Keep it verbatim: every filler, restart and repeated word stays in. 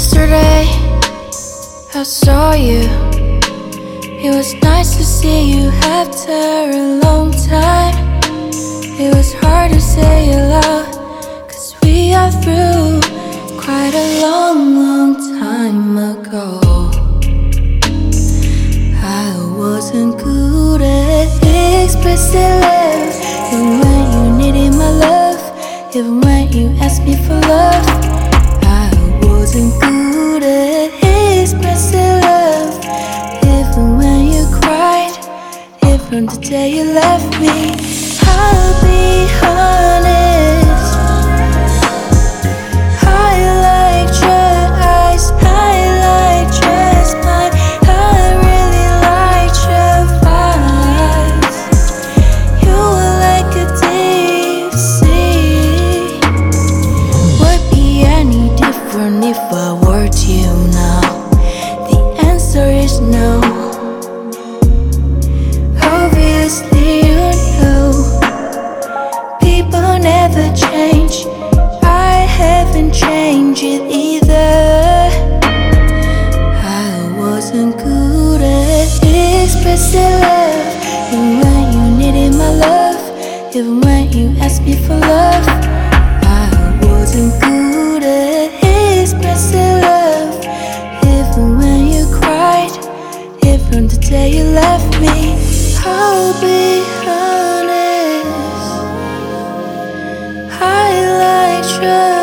Yesterday I saw you. It was nice to see you after a long time. It was hard to say it loud, cause we are through quite a long, long time ago. I wasn't good at expressing love, even when you needed my love, even when you asked me for love. I wasn't good at expressing love, even when you cried, even the day you left me. I'll be honest, I liked your eyes, I liked your smile, I really liked your vibes. You were like a deep sea. Would be any different if I were to now? The answer is no. Obviously you know, people never change. I haven't changed it either. I wasn't good at expressing love, even when you needed my love, even when you asked me for love. I wasn't good at expressing love, even when you cried, even the day you left me. I'll be honest, I liked you.